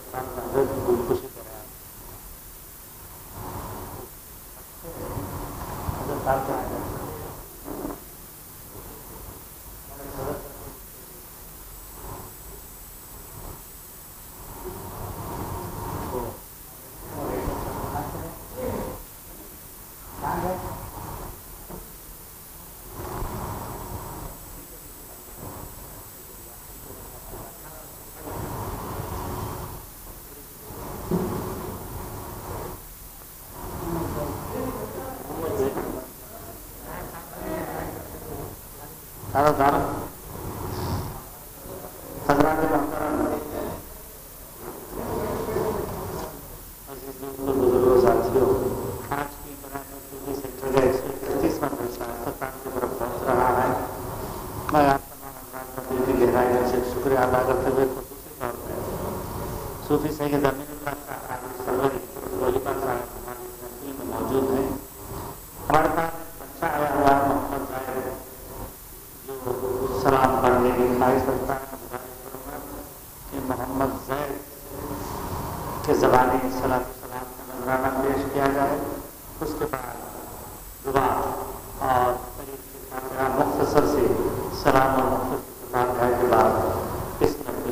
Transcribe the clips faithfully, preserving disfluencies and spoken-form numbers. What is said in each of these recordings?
खुशी करें सारा सारा संक्रांति बुजुर्गों साथियों, आज की बराबर सेक्टर का एक सौ इकतीसवां सत्तान की तरफ पहुंच रहा है। मैं आप तमाम की गहराई से शुक्रिया अदा करते हुए खसूसी तौर पर सूफी सैयद अमीनुल्लाह शाह सरवरी गोलीबार साहब हमारी तस्वीर में मौजूद है। हमारे पास अच्छा आया हुआ मोहम्मद जाहिर जो सलाम पढ़ने की ख्वाहिश रखता है। गुजारिश करूँगा कि मोहम्मद जैद के ज़बानी सलात सलाम का नजराना पेश किया जाए। उसके बाद दुआ और मुख्तसर से सलाम और मुख्तसर के बाद इस नब्बे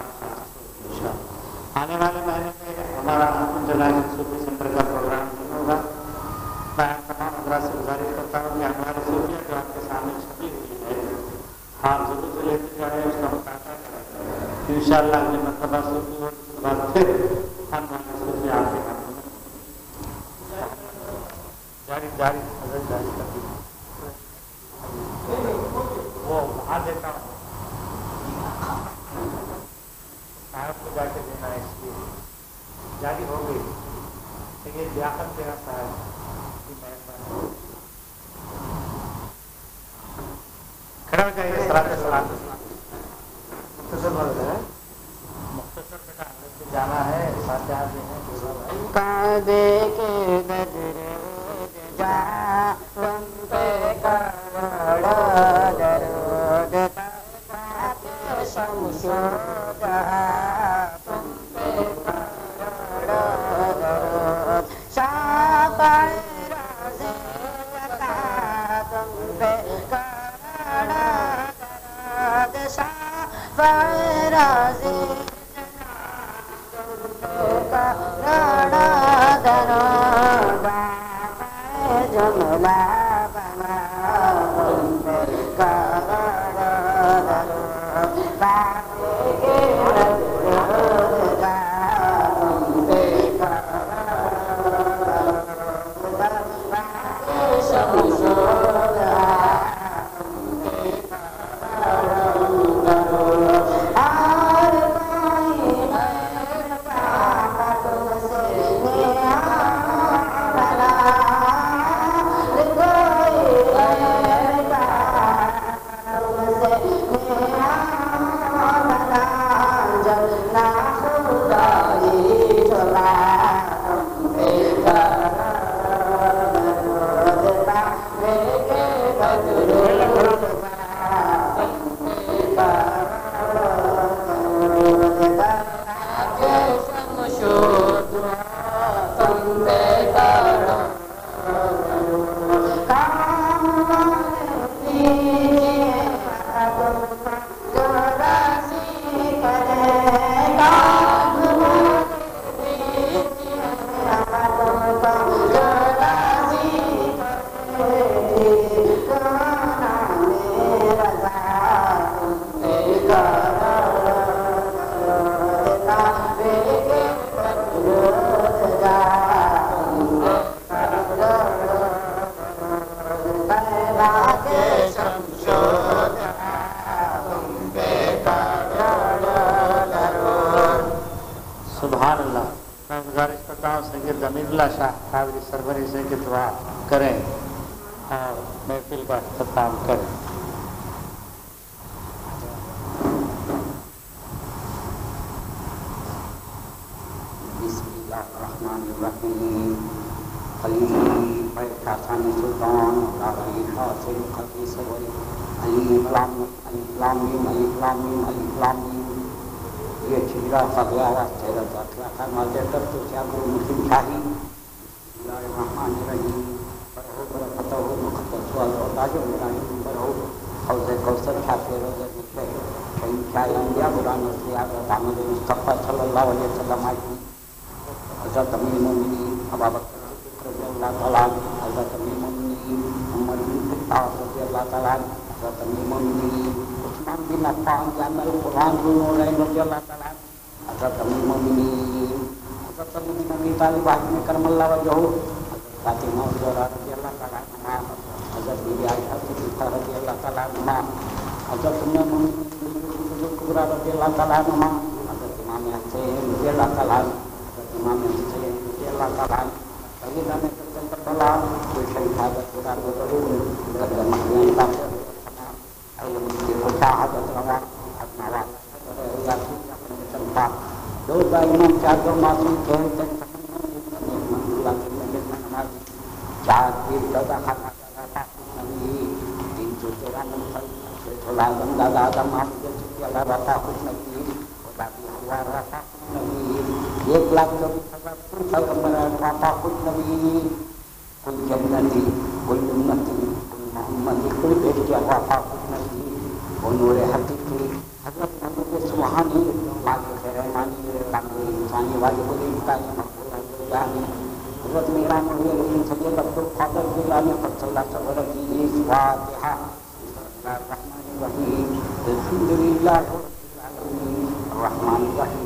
आने वाले महीने में हमारा अहम जलाल सूफी सेंटर का प्रोग्राम शुरू होगा। मैं तमाम हजरात से गुजारिश करता हूँ कि हमारी सूफिया जो आपके सामने छपी हुई है, हाँ जरूर से लेते जाए, उसका मुताबिक करें। इंशाअल्लाह अगली मरतबा सूफी हो उसके बाद फिर हम हमारे सूफी आपके हाथों में जारी जारी जारी कर दीजिए। वो वहाँ देता हूँ साहब को जाके देना है, इसलिए जारी हो गई। तो ये लियाकत देना साहब की मेहरबानी। खड़ा हो जाइए। सलात सलात मुख्तसर बोल रहे हैं, मुख्तसर बेटा हमें से जाना है। फातिहा भी है कादे के गजरे जा तुम पे करोड़ो दरूद शमशो तुम पे करोड़ो दरूद शाबाश राज़ी अता तुम पे करोड़ो दरूद शाबाश राज़ी तुम पे करोड़ो दरूद जुमला बना तुम पे करोड़ो दरूद बाकी के दरूद का तुम पे करोड़ो दरूद बाकी शमशो तुम पे करोड़ो दरूद और कोई गैर पापा तुमसे नेहा भला कोई गैर पापा तुमसे नेहा भला जन्ना खुदाई चला तुम पे करोड़ो दरूद बाकी के दरूद तुम पे करोड़ो दरूद बाकी शमशो तुम पे करोड़ो दरूद काम लीजिए तुमको जो राज़ी करे काम लीजिए तुमको जो राज़ी करे गाना मेरा तुम पे करोड़ो दरूद काबे के दरूद जा तुम पे करोड़ो दरूद पैदा के शमशो तुम पे करोड़ो दरूद। सुभान अल्लाह। मैं गुजारिश करता हूँ सैयद अमीनुल्लाह शाह कादरी सरवरी से कि दुआ करें और महफिल का इख्तिताम करें। बिस्मिल्लाहिर्रहमानिर्रहीम। अली बैठासानी सुल्तान लाही हासिल खती सवरी अली इस्लाम अली इस्लामी अली इस्लामी अली इस्लामी ये खीरा फगला तेरा जातला का माजे तब तो क्या वो मुस्लिम शाही रहमान रही पर हो पर पता हो मुखत सवाल और ताजो मिलानी पर हो और से कौसर खाते रोजे निकले कहीं क्या इंडिया कुरान से आ दामद मुस्तफा सल्लल्लाहु अलैहि वसल्लम आई हजरत अमीर मोमिनीन अबू बकर रज़ियल्लाहु ताला हजरत अमीर मोमिनीन उमर बिन खत्ताब रज़ियल्लाहु ताला हजरत अमीर मोमिनीन उस्मान बिन अफ़्फ़ान जामिल कुरान नूरैन रज़ियल्लाहु ताला हजरत अमीर मोमिनीन हजरत अली बिन अबी तालिब में करमल्लाहु वजहू हजरत फातिमा ज़हरा रज़ियल्लाहु ताला अन्हा हजरत बीबी आयशा सिद्दीक़ा रज़ियल्लाहु ताला अन्हा हजरत उम्मे मोमिनीन कुबरा रज़ियल्लाहु ताला अन्हा हजरत इमाम हुसैन रज़ियल्लाहु ताला हजरत इमाम हुसैन रज़ियल्लाहु ताला बagi kami terkenal कोई शहादत खुदा को जरूर गर्दन में ताकत ayo berusaha terlalu asmawa ya kita tempat dosa imam jago masuk ke lagi menjadi mati jadi dosa kata kata nabi tinju jalan selalu dada ada masuk ke dalam rasa nabi tapi rasa nabi dia pelaku sebab kalau merasa nabi kul jannati kul ummati kul muhammadi kul beti apa nabi onur hakiki hazrat nabi subhani lagi seremani lagi insani wajib kita makhluk hazrat miran ini saja betul qadar bilani fasallah sabaraki Fatihah Bismillahirrahmanirrahim Alhamdulillahirabbil alamin arrahmanirrahim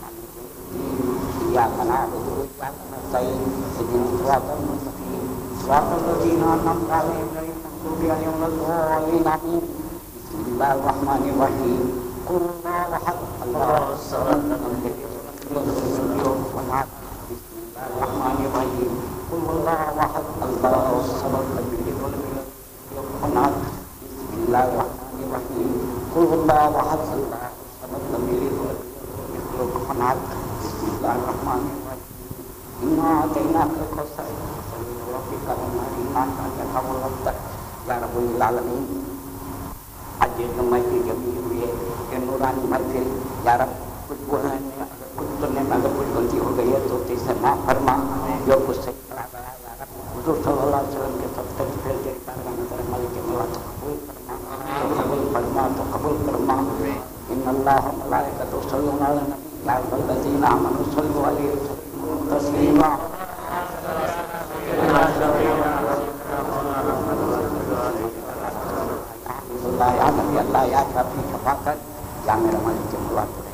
iyyaka na'budu wa iyyaka nasta'in ihdinas siratal mustaqim siratal ladzina an'amta 'alaihim ghairil maghdubi 'alaihim waladdallin amin Bismillahirrahmanirrahim qul huwallahu ahad Allahus samad lam yalid wa lam Bismillahirrahmanirrahim qul huwallahu ahad Allahus samad lam yalid wa lam yulad Bismillahirrahmanirrahim qul huwallahu ahad Allahus samad lam yalid wa lam yulad Bismillahirrahmanirrahim inna atainaka al-kautsar fasalli li rabbika wanhar innaka antal wahhab ya rabbul alamin ajil kemati jami huye ke nurani mahfil ya rab कुछ बुहाने कुछ करने में अगर कुछ गलती हो गई है तो तेरे माफ फरमा जो कुछ सही करा गया या रब हुजूर सल्लल्लाहु अलैहि वसल्लम के सबसे फिर तेरी कारगाह में तेरे मालिक के मौला कबूल फरमा कबूल फरमा तो कबूल फरमा इन्नल्लाह व मलाइकतहु युसल्लूना अला नबी या अय्युहल्लज़ीना आमनू सल्लू अलैहि व सल्लिमू तस्लीमा अल्लाह या नबी अल्लाह या शफी शफाअत या मेरा मालिक के मौला